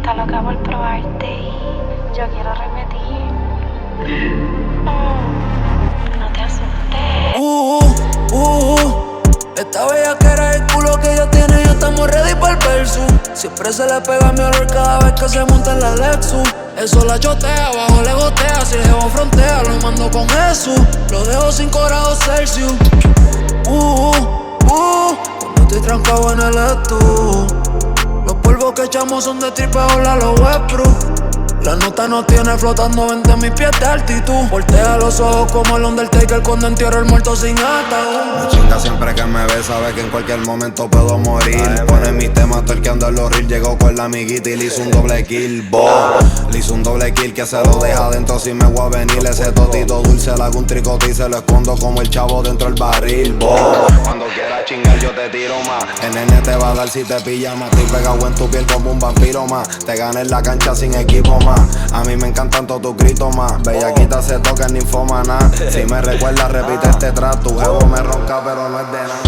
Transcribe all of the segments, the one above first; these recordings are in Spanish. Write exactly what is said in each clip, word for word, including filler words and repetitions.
Está loca por probarte y yo quiero repetir. Mm, no te asustes. Uh, uh, uh, esta bella que era el culo que ella tiene, ya estamos ready para el versus. Siempre se le pega mi olor cada vez que se monta en la Lexus. Eso la chotea, abajo le gotea. Si el jevo frontea, lo mando con Jesús. Lo dejo cinco grados Celsius. Uh, uh, uh, cuando estoy trancado en el estu. Los polvos que echamos son de triple ola, los Westbrook. La nota no tiene flotando veinte mil pies de altitud. Voltea los ojos como el Undertaker cuando entierra el muerto sin ataúd. Me chinga siempre que me ve, sabe que en cualquier momento puedo morir. Pone mis temas torqueando en los reels. Llegó con la amiguita y le hizo un doble kill, bo. Le hizo un doble kill que se lo deja adentro si me voy a venir. Ese totito dulce le hago un tricote y se lo escondo como el chavo dentro del barril, bo. Cuando quieras chingar yo te tiro más. El nene te va a dar si te pilla más. Estoy pegado en tu piel como un vampiro más. Te gané en la cancha sin equipo más. A mí me encantan todos tus gritos más. Bellaquita se toca en ninfomana. Si me recuerda repite este trato. Tu jevo me ronca pero no es de nada.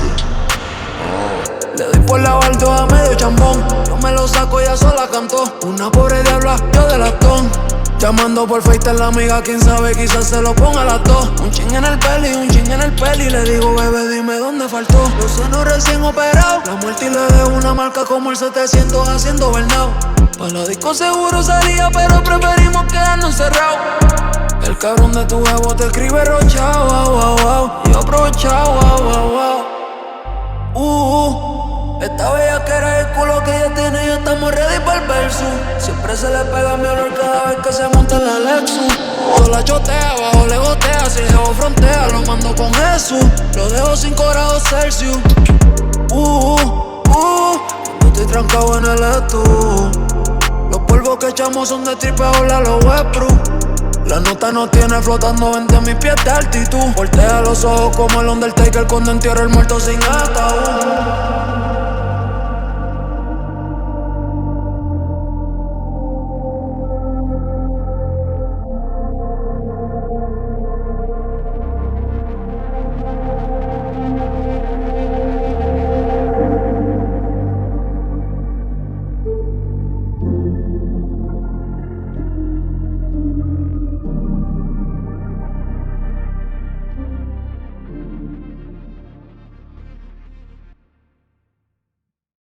Le doy por la baldoa medio chambón. Yo me lo saco y ella sola cantó. Una pobre diabla, yo de lastón. Llamando por FaceTime la amiga, quién sabe, quizás se lo ponga a las dos. Un ching en el peli, un ching en el peli. Le digo, bebé, dime dónde faltó. Los senos recién operados. La muerte y le dejo una marca como el setecientos haciendo burnout. Pa' la disco seguro salía, pero preferimos quedarnos encerrados. El cabrón de tu jevo te escribe rochao, wow, wow, wow. Y yo aprovechao, wow, wow, wow. Uh, uh, esta bella que era el culo que ella tiene, ya estamos ready para el versus. Siempre se le pega mi olor cada vez que se monta en la Lexus. Yo la chotea, abajo le gotea. Si el jevo frontea, lo mando con Jesús. Lo dejo cinco grados Celsius. Uh, uh, uh, cuando estoy trancado en el estu. Los polvos que echamos son de triple ola, los Westbrook. La nota no tiene flotando veinte mil pies de altitud. Voltea los ojos como el Undertaker cuando entierra el muerto sin ataúd.